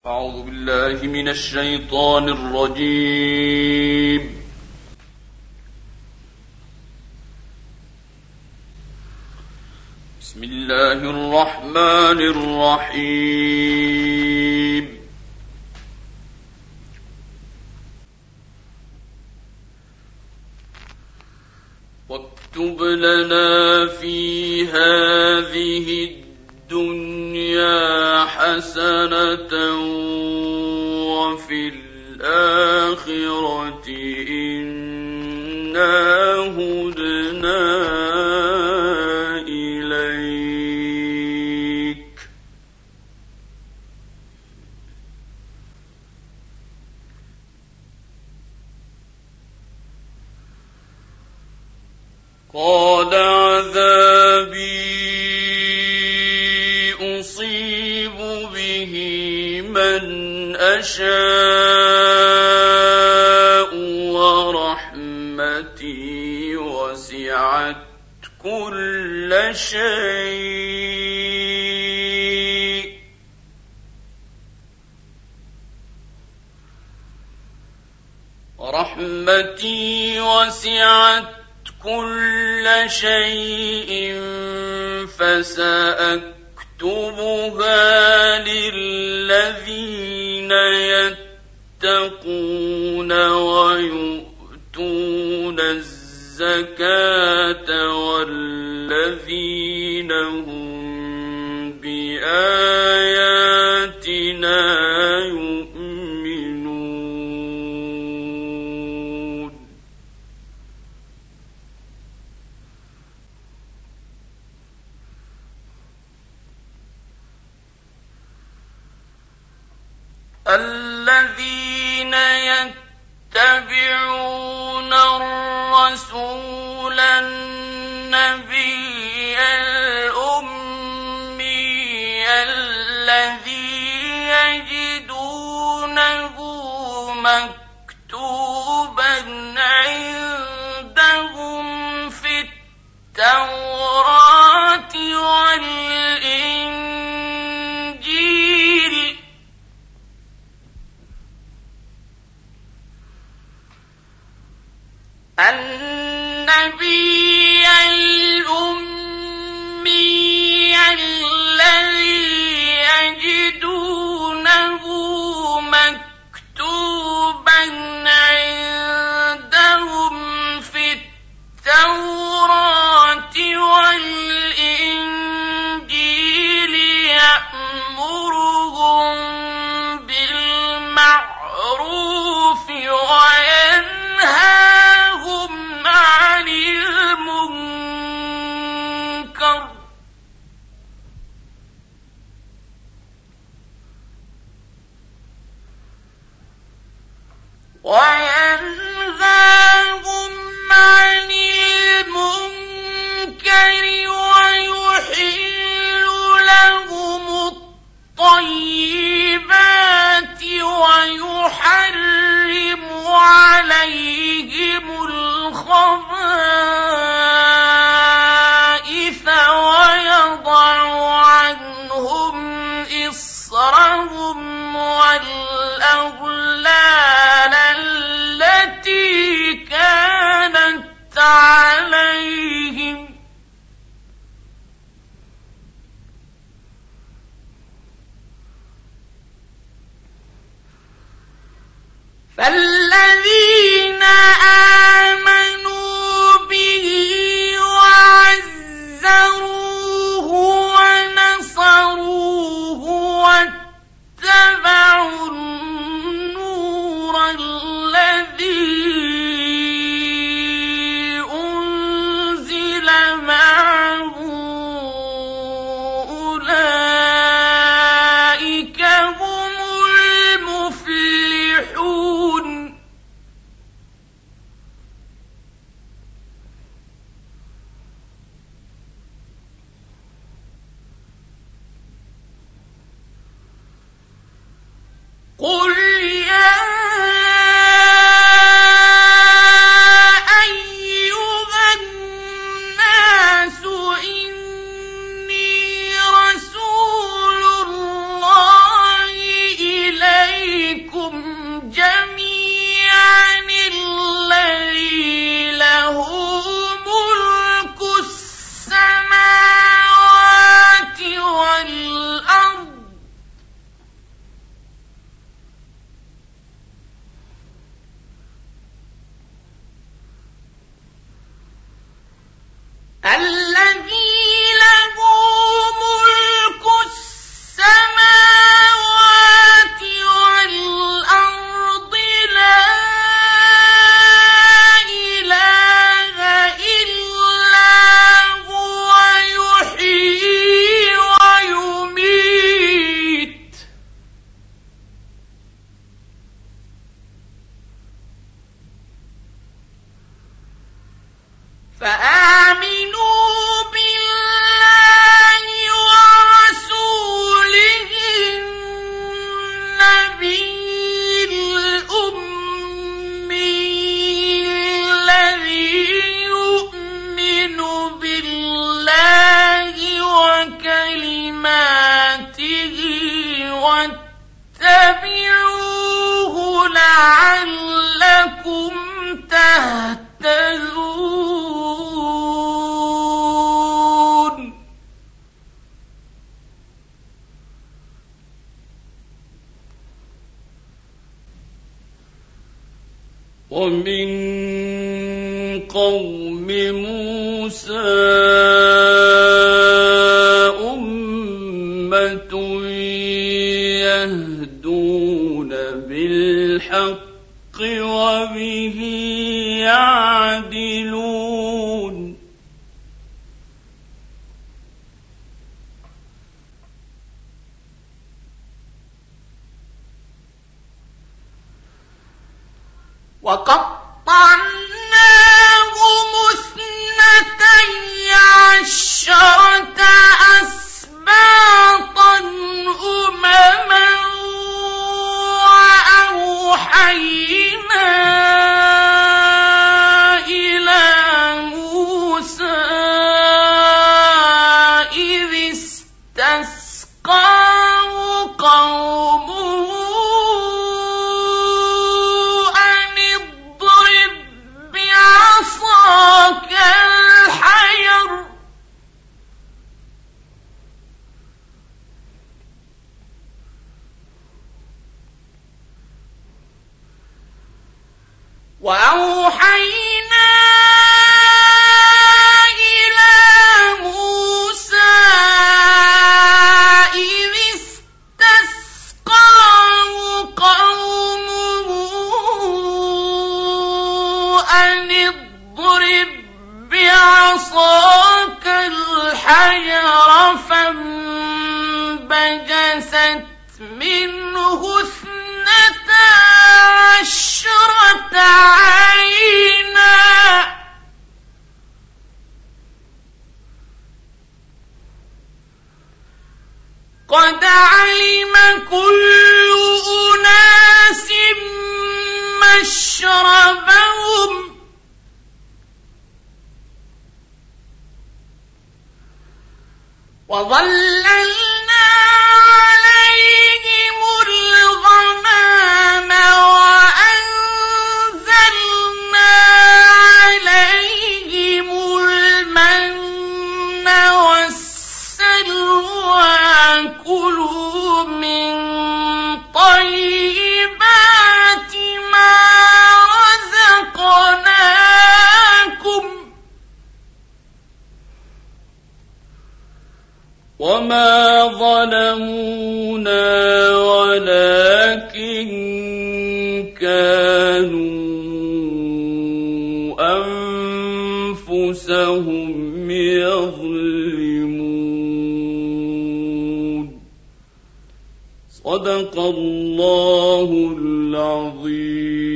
أعوذ بالله من الشيطان الرجيم. بسم الله الرحمن الرحيم. واكتب لنا في هذه الدنيا حسنة وفي الآخرة إنا هدنا إليك. قال عذابي أصيب به من أشاء ورحمتي وسعت كل شيء فسأكتبها للذين يتقون ويؤتون الزكاة والذين هم بآياتنا يؤمنون. الذين يتبعون الرسول النبي الأمي الذي يجدونه مكتوبا عندهم في التوراة والإنجيل النبي الأمي الذي يجدونه مكتوبا عندهم في التوراة والإنجيل يأمرهم بالمعروف وينهاهم عن المنكر ويحل لهم الطيبات ويحرم عليهم الخبائث ويضع عنهم إصرهم والأغلال التي كانت عليهم فالذين آمنوا به وعزروه ونصروه واتبعوا النور الذي أنزل معه أولئك هم المفلحون. الذي له ملك السماوات والأرض لا إله إلا هو يحيي ويميت فآمنوا بالله ورسوله النبي الأمي الذي يؤمن بالله وكلماته واتبعوه لعلكم تهتدون. ومن قوم موسى أمة يهدون بالحق وبه يعدلون. وقطعناهم 12 أسباطا أمما وأوحينا إلى موسى إذ استسقاه قومه أن اضرب بعصاك الحجر وأوحينا إلى موسى إذ استسقاه قومه أن اضرب بعصاك الحجر فانبجست منه 12 عينا قد علم كل أناس مشربهم وظللنا عليهم الغمام وأنزلنا عليهم المن والسلوى كلوا من طيبات ما رزقناكم وما ظلمونا ولكن كانوا أنفسهم يظلمون. صدق الله العظيم.